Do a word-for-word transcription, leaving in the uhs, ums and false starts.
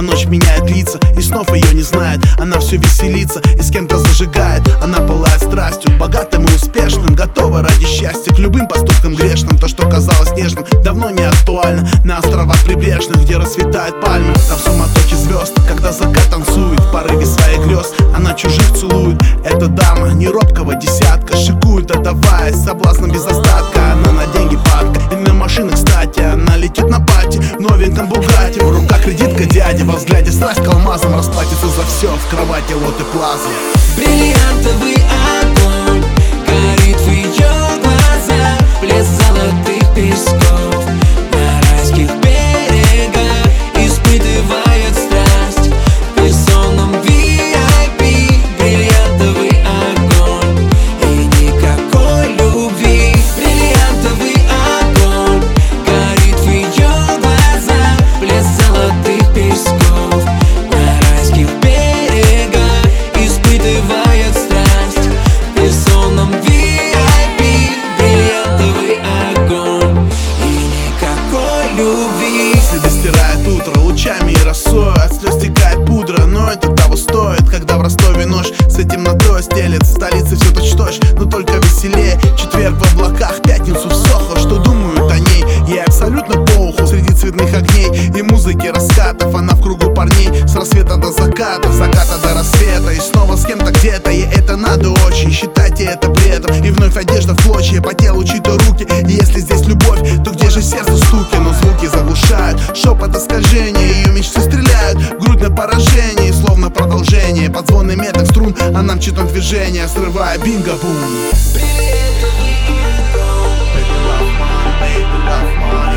ночь меняет лица, и снов ее не знает. Она все веселится и с кем-то зажигает. Она пылает страстью, богатым и успешным, готова ради счастья к любым поступкам грешным. То, что казалось нежным, давно не актуально. На островах прибрежных, где расцветают пальмы, там суматохи звезд, когда закат танцует в порыве своих грез, она чужих целует. Эта дама не робкого десятка, шикует, отдаваясь соблазнам без остатка. Она на деньги падка, и на машины, кстати. Она летит на пати в новеньком Бугатти. В руках кредитка дяди, во взгляде страсть к алмазам. Расплатится за все в кровати Лотте Плаза. Бриллиантовый огонь горит в ее глазах, блеск золотых песков на райских берегах, испытывает страсть в персонном ви ай пи. Бриллиантовый огонь и никакой любви. Бриллиантовый огонь горит в ее глазах, блеск золотых песков на райских берегах, испытывает страсть в персонном ви ай пи. Бриллиантовый огонь и никакой любви. Следы стирает утро лучами и росою, от слез стекает пудра, но это того стоит. Когда в Ростове ночь с этим темнотой стелет, в столице все точь-в-точь, но только веселее. Четверг в облаках, пятницу в Сохо. Что думают о ней, ей абсолютно похуй. Среди цветных огней и музыки раскатов, она в кругу парней с рассвета до заката, с заката до рассвета. И снова с кем-то где-то, ей это надо очень. Считайте это бредом, и вновь одежда в клочья, по телу чьи-то руки. И если здесь любовь, то где же сердце стуки? Но звуки заглушают шепот и скольжение, ее мечты стреляют в грудь на поражение, словно продолжение. Под звоны меток струн она мчит на движение, срывая бинго-бум. Бриллиантовый огонь, Baby, love money, baby, love money.